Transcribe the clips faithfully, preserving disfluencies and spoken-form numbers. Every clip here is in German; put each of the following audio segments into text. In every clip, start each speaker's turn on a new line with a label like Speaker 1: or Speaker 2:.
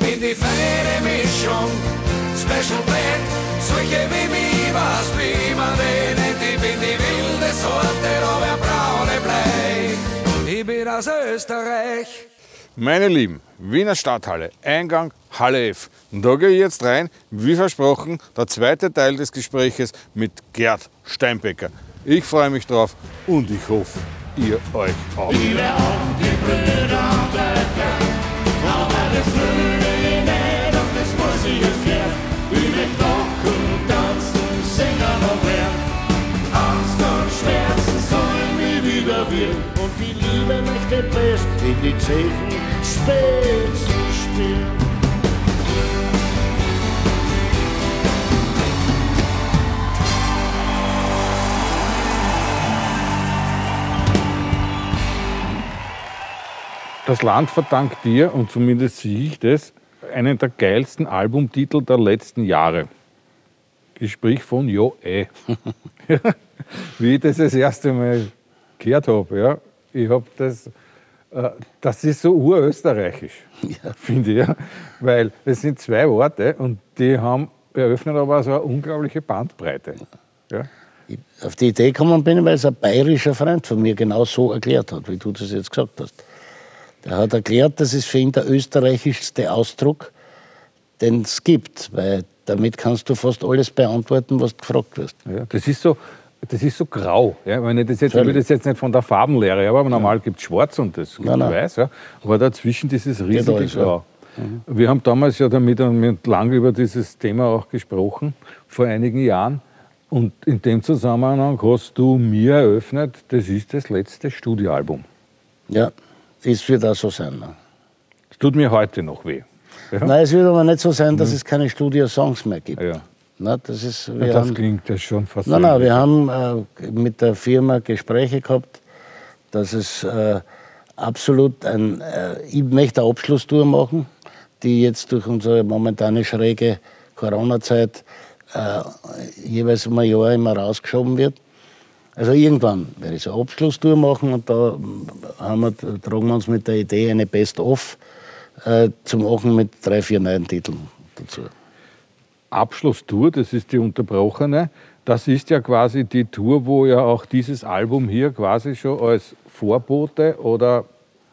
Speaker 1: in die feine Mischung. Special Blend, solche wie mich, was wie man denen, ich bin die wilde Sorte, aber braune Blei. Ich bin aus Österreich.
Speaker 2: Meine Lieben, Wiener Stadthalle, Eingang Halle F. Und da gehe ich jetzt rein, wie versprochen, der zweite Teil des Gespräches mit Gerd Steinbecker. Ich freue mich drauf und ich hoffe, ihr euch auch.
Speaker 1: Liebe auch die Brüder und Töchter, aber das würde ich nicht und das muss ich jetzt klären. Ich möchte lachen, tanzen, singen und lernen. Angst und Schmerzen sollen nie wieder werden. Und die Liebe möchte best in die Zechen spät zu spielen.
Speaker 2: Das Land verdankt dir, und zumindest sehe ich das, einen der geilsten Albumtitel der letzten Jahre. Ich sprich von Jo eh. Wie ich das das erste Mal gehört habe. Ja. Ich habe das, äh, das ist so urösterreichisch, ja. Finde ich. Ja. Weil es sind zwei Worte und die haben eröffnet aber so eine unglaubliche Bandbreite. Ja.
Speaker 3: Auf die Idee gekommen bin ich, weil es ein bayerischer Freund von mir genau so erklärt hat, wie du das jetzt gesagt hast. Der hat erklärt, das ist für ihn der österreichischste Ausdruck, den es gibt, weil damit kannst du fast alles beantworten, was du gefragt wirst.
Speaker 2: Ja, das ist so, das ist so grau. Ja, wenn ich das jetzt, ich will das jetzt nicht von der Farbenlehre, aber normal ja. gibt es schwarz und das gibt nein, nein. weiß. Ja. Aber dazwischen dieses riesige alles, Grau. Ja. Mhm. Wir haben damals ja damit mit lang über dieses Thema auch gesprochen, vor einigen Jahren. Und in dem Zusammenhang hast du mir eröffnet, das ist das letzte Studioalbum.
Speaker 3: Ja. Das wird auch so sein. Ne?
Speaker 2: Es tut mir heute noch weh. Ja?
Speaker 3: Nein, es wird aber nicht so sein, dass mhm. es keine Studio-Songs mehr gibt. Ja. Na, das ist, wir
Speaker 2: ja, das
Speaker 3: haben,
Speaker 2: klingt ja schon fast.
Speaker 3: Nein, nein, wir haben äh, mit der Firma Gespräche gehabt, dass es äh, absolut ein. Äh, ich möchte eine Abschlusstour machen, die jetzt durch unsere momentane schräge Corona-Zeit äh, jeweils um ein Jahr immer rausgeschoben wird. Also irgendwann werde ich so eine Abschlusstour machen und da haben wir, tragen wir uns mit der Idee, eine Best-of äh, zu machen mit drei, vier neuen Titeln dazu.
Speaker 2: Abschlusstour, das ist die unterbrochene. Das ist ja quasi die Tour, wo ja auch dieses Album hier quasi schon als Vorbote, oder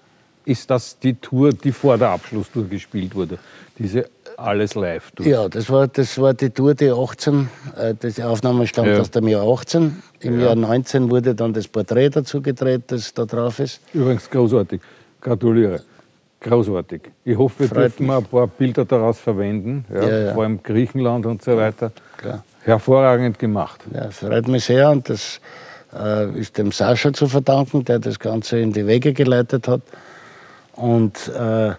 Speaker 2: ist das die Tour, die vor der Abschlusstour gespielt wurde? Diese Alles Live-Tour?
Speaker 3: Ja, das war, das war die Tour, die achtzehn, äh, die Aufnahme stammt ja. aus dem Jahr achtzehn. Im ja. Jahr neunzehn wurde dann das Porträt dazu gedreht, das da drauf ist.
Speaker 2: Übrigens großartig. Gratuliere. Großartig. Ich hoffe, wir Freut dürfen mich. ein paar Bilder daraus verwenden, ja, ja, ja. vor allem Griechenland und so weiter.
Speaker 3: Klar.
Speaker 2: Hervorragend gemacht.
Speaker 3: Ja, freut mich sehr und das äh, ist dem Sascha zu verdanken, der das Ganze in die Wege geleitet hat. Und äh,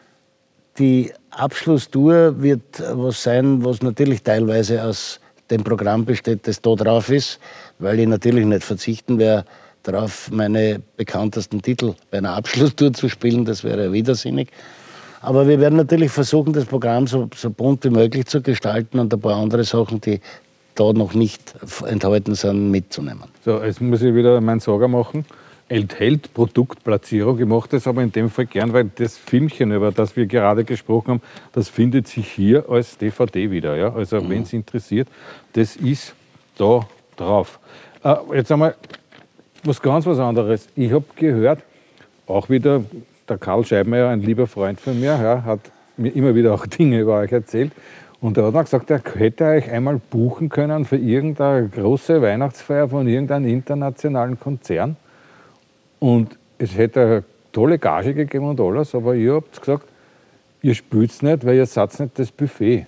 Speaker 3: die Abschlusstour wird was sein, was natürlich teilweise aus dem Programm besteht, das da drauf ist, weil ich natürlich nicht verzichten werde, darauf meine bekanntesten Titel bei einer Abschlusstour zu spielen. Das wäre widersinnig. Aber wir werden natürlich versuchen, das Programm so, so bunt wie möglich zu gestalten und ein paar andere Sachen, die da noch nicht enthalten sind, mitzunehmen.
Speaker 2: So, jetzt muss ich wieder meinen Sager machen. Enthält Produktplatzierung. Ich mache das aber in dem Fall gern, weil das Filmchen, über das wir gerade gesprochen haben, das findet sich hier als D V D wieder. Ja? Also mhm. wenn es interessiert, das ist da drauf. Äh, jetzt einmal was ganz was anderes. Ich habe gehört, auch wieder, der Karl Scheibmeier, ein lieber Freund von mir, ja, hat mir immer wieder auch Dinge über euch erzählt. Und er hat mir gesagt, er hätte euch einmal buchen können für irgendeine große Weihnachtsfeier von irgendeinem internationalen Konzern. Und es hätte eine tolle Gage gegeben und alles, aber ihr habt gesagt, ihr spielt es nicht, weil ihr seid nicht das Buffet.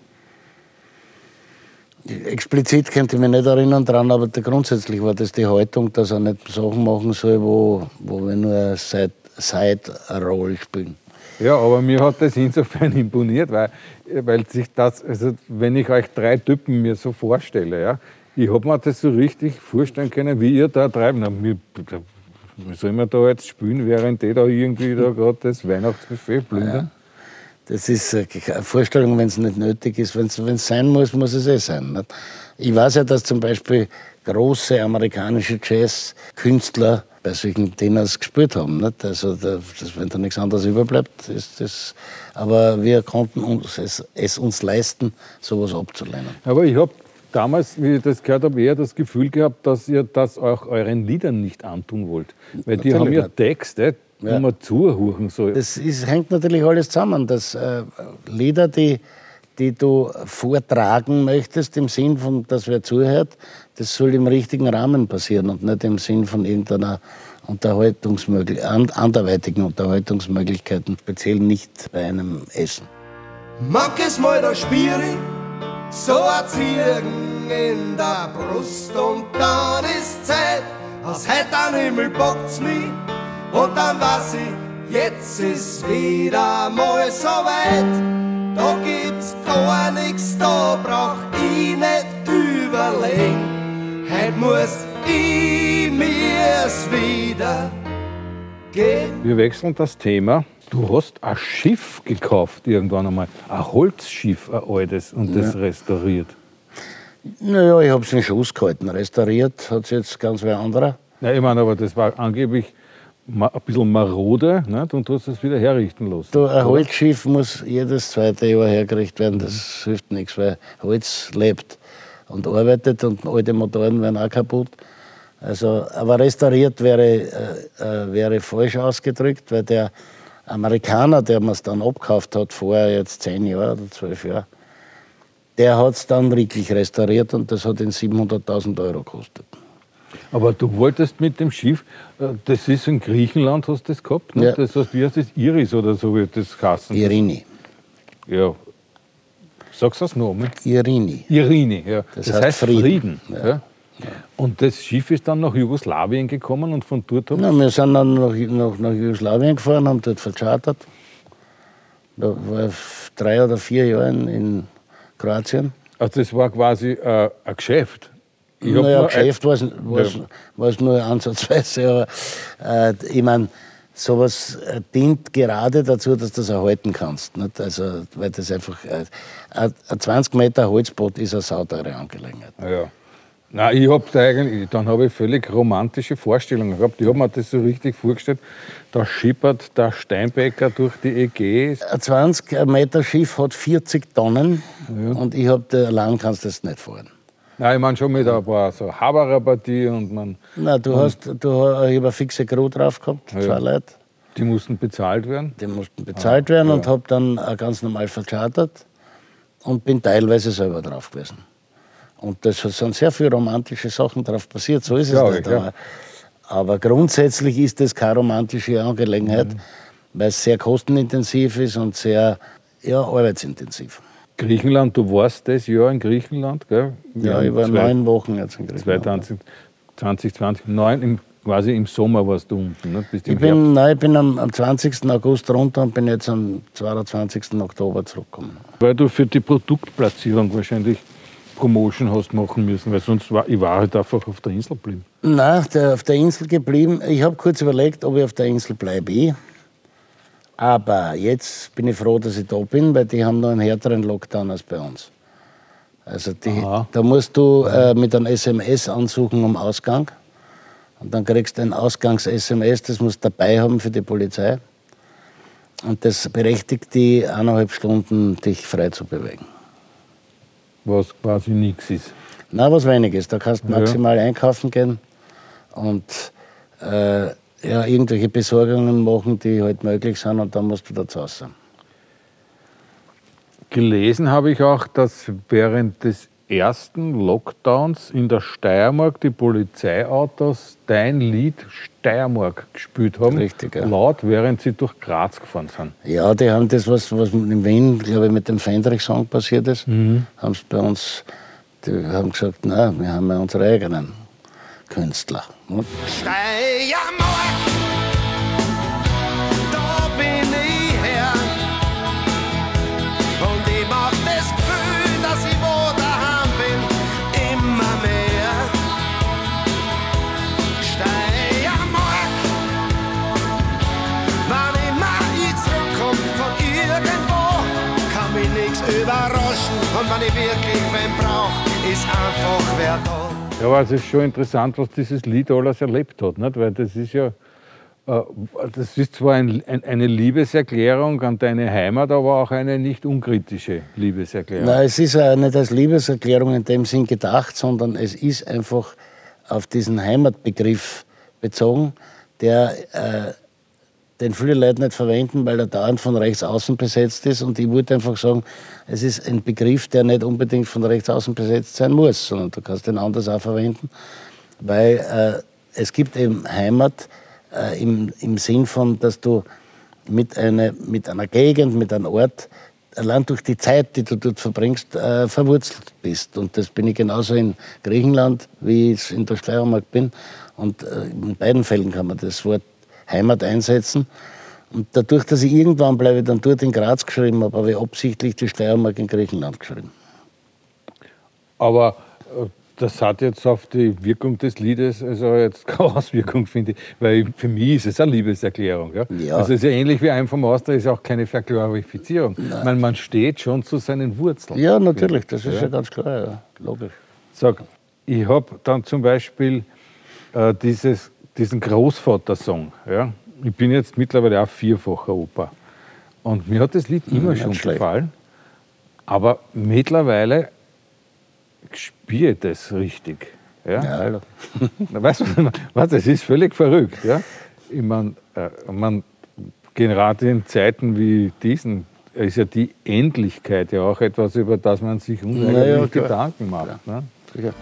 Speaker 3: Explizit könnte ich mich nicht erinnern dran, aber grundsätzlich war das die Haltung, dass er nicht Sachen machen soll, wo, wo wir nur eine Side-Roll spielen.
Speaker 2: Ja, aber mir hat das insofern imponiert, weil, weil sich das, also wenn ich euch drei Typen mir so vorstelle, ja, ich habe mir das so richtig vorstellen können, wie ihr da treiben. Na, mir, wie soll man da jetzt spielen, während die da irgendwie da gerade das Weihnachtsbuffet plündern?
Speaker 3: Ja. Das ist eine Vorstellung, wenn es nicht nötig ist. Wenn es sein muss, muss es eh sein. Nicht? Ich weiß ja, dass zum Beispiel große amerikanische Jazzkünstler bei solchen Dinners gespielt haben. Nicht? Also, das, wenn da nichts anderes überbleibt, ist das. Aber wir konnten uns es, es uns leisten, sowas abzulehnen.
Speaker 2: Aber ich habe damals, wie ich das gehört habe, eher das Gefühl gehabt, dass ihr das auch euren Liedern nicht antun wollt. Weil die
Speaker 3: Natürlich
Speaker 2: haben ja
Speaker 3: nicht.
Speaker 2: Texte, wo
Speaker 3: Ja.
Speaker 2: man zuhören soll.
Speaker 3: Das ist, hängt natürlich alles zusammen. Das, äh, Lieder, die, die du vortragen möchtest, im Sinn von, dass wer zuhört, das soll im richtigen Rahmen passieren und nicht im Sinn von irgendeiner Unterhaltungsmöglich- an, anderweitigen Unterhaltungsmöglichkeiten, speziell nicht bei einem Essen.
Speaker 4: Manches Mal da spür ich so ein Ziegen in der Brust und dann ist Zeit, als hätte ein Himmel bockt's mich und dann weiß ich, jetzt ist wieder mal so weit. Da gibt's gar nichts, da brauch ich nicht überlegen. Heut muss ich mir's wieder geben.
Speaker 2: Wir wechseln das Thema. Du hast ein Schiff gekauft irgendwann einmal. Ein Holzschiff, ein altes, und das restauriert.
Speaker 3: Naja, ich habe es in Schuss gehalten. Restauriert hat es jetzt ganz wer anderer.
Speaker 2: Ja, ich meine, aber das war angeblich ma- ein bisschen marode, nicht? Und du hast es wieder herrichten lassen.
Speaker 3: Du, ein Holzschiff muss jedes zweite Jahr hergerichtet werden. Das hilft nichts, weil Holz lebt und arbeitet und alte Motoren werden auch kaputt. Also, aber restauriert wäre, äh, äh, wäre falsch ausgedrückt, weil der Amerikaner, der mir es dann abgekauft hat, vorher jetzt zehn Jahre oder zwölf Jahre, der hat es dann wirklich restauriert und das hat ihn siebenhunderttausend Euro gekostet.
Speaker 2: Aber du wolltest mit dem Schiff, äh, das ist in Griechenland, hast du das gehabt? Ne?
Speaker 3: Ja.
Speaker 2: Das heißt, wie heißt das? Iris oder so wird das heißen.
Speaker 3: Irini.
Speaker 2: Ja. Sagst du das nochmal?
Speaker 3: Irini.
Speaker 2: Irini, ja. Das,
Speaker 3: Das
Speaker 2: heißt,
Speaker 3: heißt
Speaker 2: Frieden.
Speaker 3: Frieden.
Speaker 2: ja.
Speaker 3: Ja.
Speaker 2: Und das Schiff ist dann nach Jugoslawien gekommen und von dort
Speaker 3: Na, wir sind dann nach, nach, nach Jugoslawien gefahren, haben dort verchartert. Da war ich drei oder vier Jahre in, in Kroatien.
Speaker 2: Also das war quasi äh, ein Geschäft. Ich hab
Speaker 3: Naja,
Speaker 2: nur
Speaker 3: Geschäft war es nur ansatzweise, aber äh, ich meine, sowas äh, dient gerade dazu, dass du das erhalten kannst. Nicht? Also, weil das einfach, äh, ein ein zwanzig Meter Holzboot ist eine sauteure Angelegenheit.
Speaker 2: ein, ja. Nein, ich hab da eigentlich, dann habe ich völlig romantische Vorstellungen gehabt. Ich habe mir das so richtig vorgestellt. Da schippert der Steinbecker durch die Ägäis.
Speaker 3: Ein zwanzig Meter Schiff hat vierzig Tonnen und ich habe, allein kannst du das nicht fahren.
Speaker 2: Nein, ich meine schon mit ein paar so Habererpartie und man,
Speaker 3: Na, du hast, du, ich habe eine fixe Crew drauf gehabt, zwei Leute.
Speaker 2: die mussten bezahlt werden.
Speaker 3: Die mussten bezahlt werden und habe dann auch ganz normal verchartert und bin teilweise selber drauf gewesen. Und da sind sehr viele romantische Sachen drauf passiert, so ist es
Speaker 2: Glaube
Speaker 3: nicht.
Speaker 2: ich, ja.
Speaker 3: Aber, aber grundsätzlich ist das keine romantische Angelegenheit, weil es sehr kostenintensiv ist und sehr ja, arbeitsintensiv.
Speaker 2: Griechenland, du warst das Jahr in Griechenland, gell?
Speaker 3: Ja, ich war
Speaker 2: Zwei-
Speaker 3: neun Wochen jetzt in Griechenland.
Speaker 2: zwanzig zwanzig, neun, im, quasi im Sommer warst du unten, ne? Bist im
Speaker 3: Ich bin, nein, ich bin am, am zwanzigsten August runter und bin jetzt am zweiundzwanzigsten Oktober zurückgekommen.
Speaker 2: Herbst. Weil du für die Produktplatzierung wahrscheinlich Promotion hast machen müssen, weil sonst war ich war halt einfach auf der Insel geblieben.
Speaker 3: Nein, der, auf der Insel geblieben. Ich habe kurz überlegt, ob ich auf der Insel bleibe. Aber jetzt bin ich froh, dass ich da bin, weil die haben noch einen härteren Lockdown als bei uns. Also die,
Speaker 2: Aha.
Speaker 3: da musst du äh, mit einem S M S ansuchen um Ausgang. Und dann kriegst du ein Ausgangs-S M S, das musst du dabei haben für die Polizei. Und das berechtigt die eineinhalb Stunden, dich frei zu bewegen.
Speaker 2: Was quasi nichts ist.
Speaker 3: Na, was wenig ist. Da kannst du
Speaker 2: Ja.
Speaker 3: maximal einkaufen gehen und äh, ja, irgendwelche Besorgungen machen, die halt möglich sind, und dann musst du da zu Hause.
Speaker 2: Gelesen habe ich auch, dass während des ersten Lockdowns in der Steiermark die Polizeiautos dein Lied Steiermark gespielt haben.
Speaker 3: Richtig, ja.
Speaker 2: Laut, während sie durch Graz gefahren sind.
Speaker 3: Ja, die haben das, was, was in Wien, glaube ich, mit dem Fendrich-Song passiert ist,
Speaker 2: Mhm.
Speaker 3: haben sie bei uns, die haben gesagt, nein, wir haben ja unsere eigenen Künstler. Und
Speaker 4: Steiermark, da bin ich her. Und ich mag das Gefühl, dass ich wo daheim bin, immer mehr. Steiermark, wann immer ich zurückkomm von irgendwo, kann mich nichts überraschen. Und wenn ich wirklich wen brauch, ist einfach wer da.
Speaker 2: Ja, aber es ist schon interessant, was dieses Lied alles erlebt hat, nicht? Weil das ist ja, äh, das ist zwar ein, ein, eine Liebeserklärung an deine Heimat, aber auch eine nicht unkritische Liebeserklärung.
Speaker 3: Nein, es ist ja nicht als Liebeserklärung in dem Sinn gedacht, sondern es ist einfach auf diesen Heimatbegriff bezogen, der, äh, den viele Leute nicht verwenden, weil er dauernd von rechts außen besetzt ist. Und ich wollte einfach sagen, es ist ein Begriff, der nicht unbedingt von rechts außen besetzt sein muss, sondern du kannst den anders auch verwenden, weil äh, es gibt eben Heimat äh, im, im Sinn von, dass du mit, eine, mit einer Gegend, mit einem Ort, allein durch die Zeit, die du dort verbringst, äh, verwurzelt bist. Und das bin ich genauso in Griechenland, wie ich es in der Steiermark bin. Und äh, in beiden Fällen kann man das Wort Heimat einsetzen. Und dadurch, dass ich irgendwann bleibe, dann dort in Graz geschrieben habe, habe ich absichtlich die Steiermark in Griechenland geschrieben.
Speaker 2: Aber äh, das hat jetzt auf die Wirkung des Liedes also jetzt keine Auswirkung, finde ich. Weil für mich ist es eine Liebeserklärung. Ja?
Speaker 3: Ja.
Speaker 2: Also es ist ja ähnlich wie einem vom Austria, ist auch keine Verglorifizierung. Ich meine, man steht schon zu seinen Wurzeln.
Speaker 3: Ja, natürlich, das ist ja,
Speaker 2: Ja.
Speaker 3: ganz klar, ja. Logisch.
Speaker 2: Sag, ich habe dann zum Beispiel äh, dieses, diesen Großvater-Song. Ja? Ich bin jetzt mittlerweile auch vierfacher Opa. Und mir hat das Lied immer
Speaker 3: Nicht
Speaker 2: schon
Speaker 3: schlecht.
Speaker 2: gefallen. Aber mittlerweile spiele ich das richtig. Ja?
Speaker 3: Ja, Alter.
Speaker 2: Na, weißt du, was, das ist völlig verrückt. Ja? Ich meine, äh, man, gerade in Zeiten wie diesen ist ja die Endlichkeit ja auch etwas, über das man sich unheimlich
Speaker 3: Naja, klar.
Speaker 2: Gedanken macht. Ne?
Speaker 3: Sicher.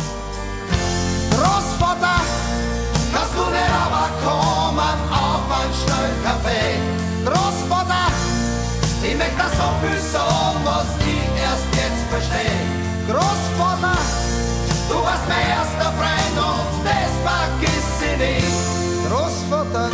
Speaker 4: Großvater, kannst du nicht aber kommen auf einen schnellen Kaffee? Großvater, ich möchte das so viel sagen, was ich erst jetzt verstehe. Großvater, du warst mein erster Freund und das vergiss ich nicht. Großvater.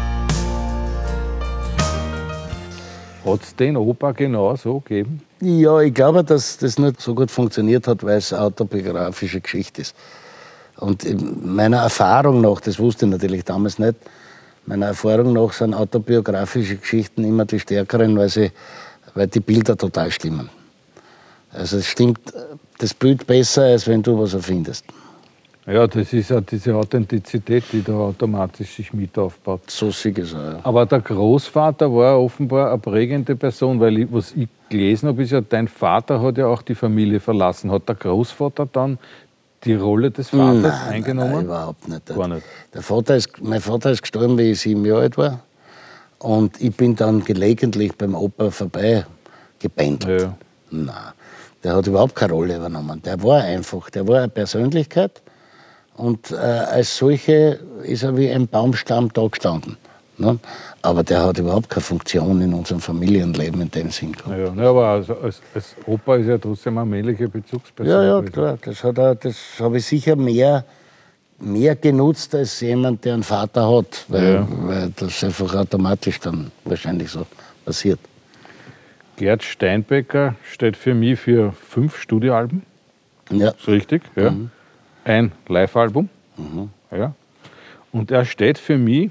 Speaker 2: Hat es den Opa genau so gegeben?
Speaker 3: Ja, ich glaube, dass das nicht so gut funktioniert hat, weil es eine autobiografische Geschichte ist. Und in meiner Erfahrung nach, das wusste ich natürlich damals nicht, meiner Erfahrung nach sind autobiografische Geschichten immer die stärkeren, weil, sie, weil die Bilder total stimmen. Also es stimmt das Bild besser, als wenn du was erfindest.
Speaker 2: Ja, das ist ja diese Authentizität, die da automatisch sich mit aufbaut.
Speaker 3: So sehe ich es auch, ja.
Speaker 2: Aber der Großvater war offenbar eine prägende Person, weil ich, was ich gelesen habe, ist ja, dein Vater hat ja auch die Familie verlassen. Hat der Großvater dann die Rolle des Vaters
Speaker 3: Nein,
Speaker 2: eingenommen?
Speaker 3: Nein, überhaupt nicht.
Speaker 2: Gar nicht.
Speaker 3: Der Vater ist, mein Vater ist gestorben, wie ich sieben Jahre alt war. Und ich bin dann gelegentlich beim Opa vorbei gependelt.
Speaker 2: Ja.
Speaker 3: Nein, der hat überhaupt keine Rolle übernommen. Der war einfach, der war eine Persönlichkeit. Und äh, als solche ist er wie ein Baumstamm da gestanden. Ne? Aber der hat überhaupt keine Funktion in unserem Familienleben in dem Sinn gehabt.
Speaker 2: Ja, ja, aber also als, als Opa ist ja trotzdem eine männliche Bezugsperson.
Speaker 3: Ja, ja, klar. Das, hat er- das habe ich sicher mehr, mehr genutzt als jemand, der einen Vater hat. Weil,
Speaker 2: Ja.
Speaker 3: weil das einfach automatisch dann wahrscheinlich so passiert.
Speaker 2: Gerd Steinbecker steht für mich für fünf Studioalben.
Speaker 3: Ja.
Speaker 2: Ist richtig? Ja. Ein Live-Album. Ja. Und er steht für mich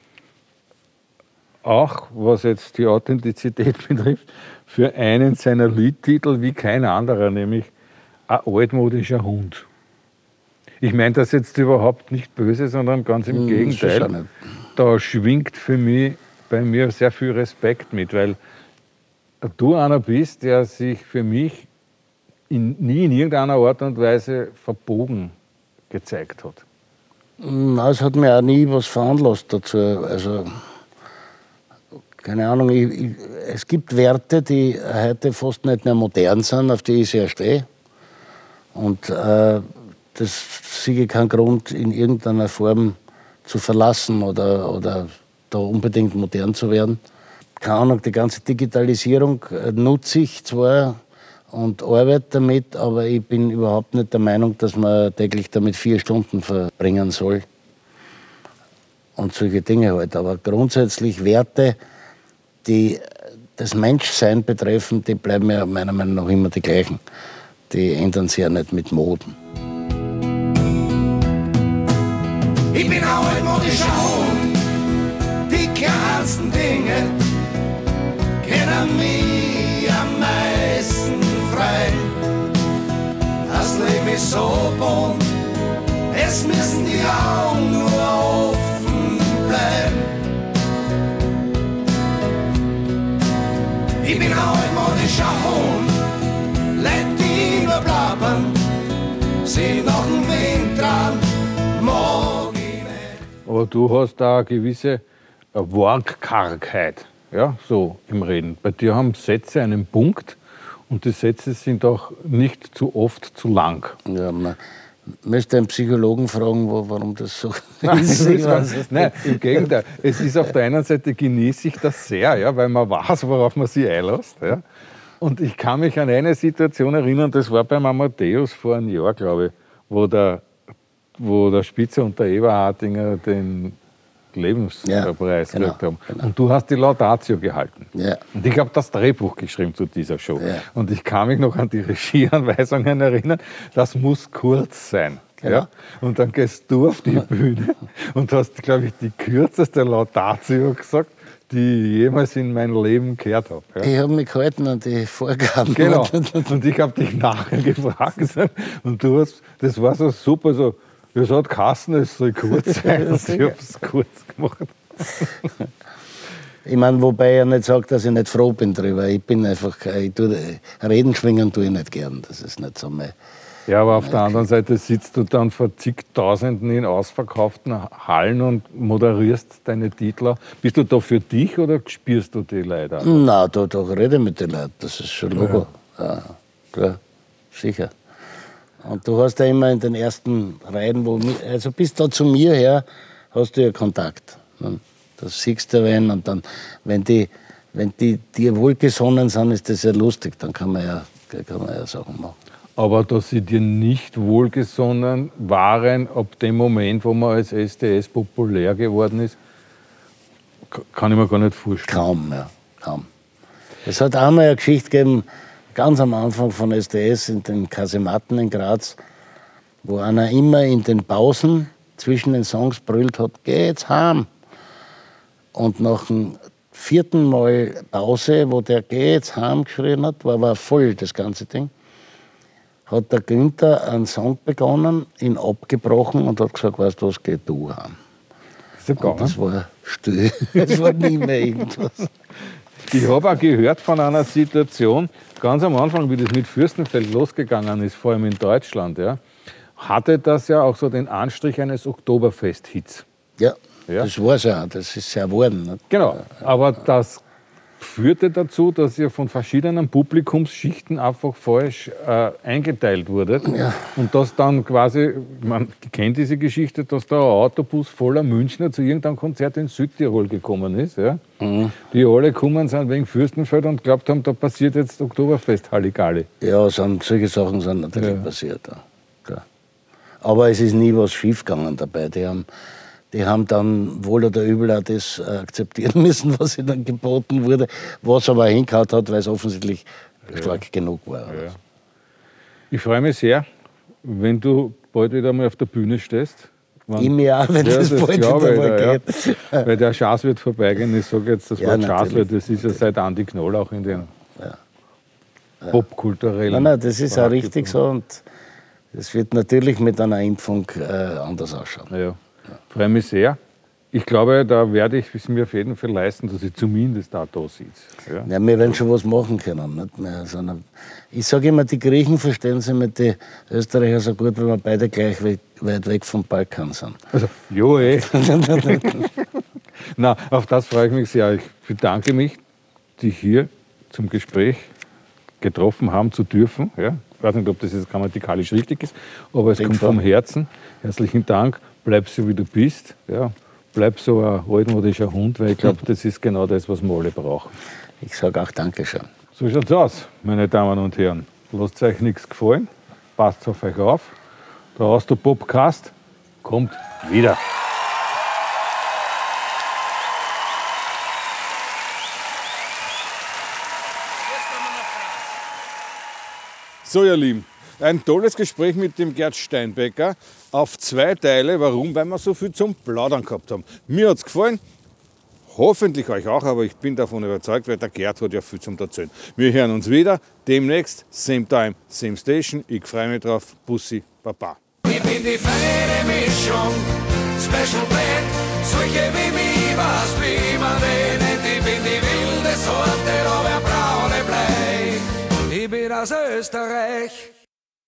Speaker 2: auch, was jetzt die Authentizität betrifft, für einen seiner Liedtitel wie kein anderer, nämlich ein altmodischer Hund. Ich meine das jetzt überhaupt nicht böse, sondern ganz im
Speaker 3: Hm,
Speaker 2: Gegenteil.
Speaker 3: sicher nicht.
Speaker 2: Da schwingt für mich bei mir sehr viel Respekt mit, weil du einer bist, der sich für mich in, nie in irgendeiner Art und Weise verbogen gezeigt hat.
Speaker 3: Na, es hat mir auch nie was veranlasst dazu. Also, keine Ahnung, ich, ich, es gibt Werte, die heute fast nicht mehr modern sind, auf die ich sehr stehe. Und äh, das sehe ich keinen Grund, in irgendeiner Form zu verlassen oder, oder da unbedingt modern zu werden. Keine Ahnung, die ganze Digitalisierung äh, nutze ich zwar und arbeite damit, aber ich bin überhaupt nicht der Meinung, dass man täglich damit vier Stunden verbringen soll. Und solche Dinge halt. Aber grundsätzlich Werte, die das Menschsein betreffen, die bleiben ja meiner Meinung nach immer die gleichen. Die ändern sich ja nicht mit Moden.
Speaker 4: Ich bin ein altmodischer Hund, die kleinsten Dinge kennen mich an mein es müssen die Augen nur offen bleiben. Ich bin ein altmodischer Hund, let die nur blabbern, sie nach dem Wind dran, mag ich nicht.
Speaker 2: Aber du hast da eine gewisse Wortkargheit, ja, so im Reden. Bei dir haben Sätze einen Punkt und die Sätze sind auch nicht zu oft zu lang.
Speaker 3: Ja, man müsste einen Psychologen fragen, wo, warum das so
Speaker 2: Nein,
Speaker 3: ist. Ich weiß es
Speaker 2: Nein, im Gegenteil. Es ist auf der einen Seite genieße ich das sehr, ja, weil man weiß, worauf man sich einlässt. Ja. Und ich kann mich an eine Situation erinnern, das war beim Amadeus vor einem Jahr, glaube ich, wo der, wo der Spitzer und der Eberhardinger den Lebenspreis
Speaker 3: Ja, genau,
Speaker 2: gekriegt haben.
Speaker 3: genau.
Speaker 2: Und du hast die Laudatio gehalten.
Speaker 3: Ja.
Speaker 2: Und ich habe das Drehbuch geschrieben zu dieser Show.
Speaker 3: Ja.
Speaker 2: Und ich kann mich noch an die Regieanweisungen erinnern, das muss kurz sein.
Speaker 3: Genau.
Speaker 2: Ja? Und dann gehst du auf die Bühne und hast, glaube ich, die kürzeste Laudatio gesagt, die ich jemals in meinem Leben gehört habe. Ja?
Speaker 3: Ich habe mich gehalten an die Vorgaben.
Speaker 2: Genau. Und ich habe dich nachher gefragt. Und du hast, das war so super, so, es hat Kassen, es soll kurz sein. Und ich habe es kurz gemacht.
Speaker 3: Ich meine, wobei er nicht sagt, dass ich nicht froh bin drüber. Ich bin einfach, ich tue, reden schwingen tue ich nicht gern. Das ist nicht so mein.
Speaker 2: Ja, aber auf der anderen Seite sitzt du dann vor zigtausenden in ausverkauften Hallen und moderierst deine Titel. Bist du da für dich oder spürst du die Leute?
Speaker 3: Nein, da, da rede ich mit den Leuten. Das ist schon Logo. Ja. Ja, klar, sicher. Und du hast ja immer in den ersten Reihen, wo, also bis da zu mir her, hast du ja Kontakt. Das siehst du wenn und dann, wenn die, wenn die dir wohlgesonnen sind, ist das ja lustig. Dann kann man ja, kann man ja Sachen machen.
Speaker 2: Aber dass sie dir nicht wohlgesonnen waren, ab dem Moment, wo man als S D S populär geworden ist, kann ich mir gar nicht vorstellen.
Speaker 3: Kaum, ja, kaum. Es hat einmal eine Geschichte gegeben, ganz am Anfang von S D S in den Kasematten in Graz, wo einer immer in den Pausen zwischen den Songs brüllt hat, geh jetzt heim. Und nach dem vierten Mal Pause, wo der geh jetzt heim geschrien hat, war, war voll das ganze Ding, hat der Günther einen Song begonnen, ihn abgebrochen und hat gesagt, weißt du was, geh du heim.
Speaker 2: Ist ja
Speaker 3: Und das war still. Es war nie mehr irgendwas.
Speaker 2: Ich habe auch gehört von einer Situation, ganz am Anfang, wie das mit Fürstenfeld losgegangen ist, vor allem in Deutschland, ja, hatte das ja auch so den Anstrich eines Oktoberfest-Hits.
Speaker 3: Ja,
Speaker 2: Ja.
Speaker 3: das war es ja, das ist ja geworden. Nicht?
Speaker 2: Genau, aber das führte dazu, dass ihr von verschiedenen Publikumsschichten einfach falsch äh, eingeteilt wurdet.
Speaker 3: Ja.
Speaker 2: Und dass dann quasi, man kennt diese Geschichte, dass da ein Autobus voller Münchner zu irgendeinem Konzert in Südtirol gekommen ist, ja? Mhm. Die alle gekommen sind wegen Fürstenfeld und glaubt haben, da passiert jetzt Oktoberfest Halligalli.
Speaker 3: Ja, sind, solche Sachen sind natürlich
Speaker 2: Ja.
Speaker 3: passiert. Ja. Klar. Aber es ist nie was schiefgegangen dabei. Die haben, die haben dann wohl oder übel auch das äh, akzeptieren müssen, was ihnen geboten wurde, was aber hingehauen hat, weil es offensichtlich ja. stark genug war.
Speaker 2: Ja. Ich freue mich sehr, wenn du bald wieder mal auf der Bühne stehst. Wann,
Speaker 3: ich mir auch, wenn
Speaker 2: ja,
Speaker 3: das, das bald wieder
Speaker 2: mal
Speaker 3: da, geht.
Speaker 2: Ja. Weil der Schaß wird vorbeigehen. Ich sage jetzt das
Speaker 3: Ja,
Speaker 2: Wort Schaß, weil
Speaker 3: natürlich.
Speaker 2: das ist ja seit Andi Knoll auch in den
Speaker 3: Ja.
Speaker 2: popkulturellen...
Speaker 3: Nein, nein, das ist auch
Speaker 2: Praktiken.
Speaker 3: richtig so. Und das wird natürlich mit einer Impfung äh, anders ausschauen.
Speaker 2: Ja. Freue mich sehr. Ich glaube, da werde ich es mir auf jeden Fall leisten, dass ich zumindest da da sitze. Ja.
Speaker 3: Ja, wir werden schon was machen können. Nicht mehr, sondern ich sage immer, die Griechen verstehen sich mit den Österreichern so gut, weil wir beide gleich weit, weit weg vom Balkan sind.
Speaker 2: Also, jo, eh. Na, auf das freue ich mich sehr. Ich bedanke mich, dich hier zum Gespräch getroffen haben zu dürfen. Ja. Ich weiß nicht, ob das jetzt grammatikalisch richtig ist, aber es kommt vom Herzen. Herzlichen Dank. Bleib so, wie du bist. Ja. Bleib so ein altmodischer Hund, weil ich glaube, das ist genau das, was wir alle brauchen.
Speaker 3: Ich sage auch Dankeschön.
Speaker 2: So schaut's aus, meine Damen und Herren. Lasst euch nichts gefallen. Passt auf euch auf. Der Austro-Podcast kommt wieder. So, ihr Lieben, ein tolles Gespräch mit dem Gerd Steinbecker auf zwei Teile. Warum? Weil wir so viel zum Plaudern gehabt haben. Mir hat es gefallen, hoffentlich euch auch, aber ich bin davon überzeugt, weil der Gerd hat ja viel zum Erzählen. Wir hören uns wieder demnächst, same time, same station. Ich freue mich drauf. Bussi, Baba.
Speaker 4: Ich bin die feine Mischung, Special Blend, solche wie mich, was wie man den nennt. Ich bin die wilde Sorte, aber braune Blei. Ich bin aus Österreich.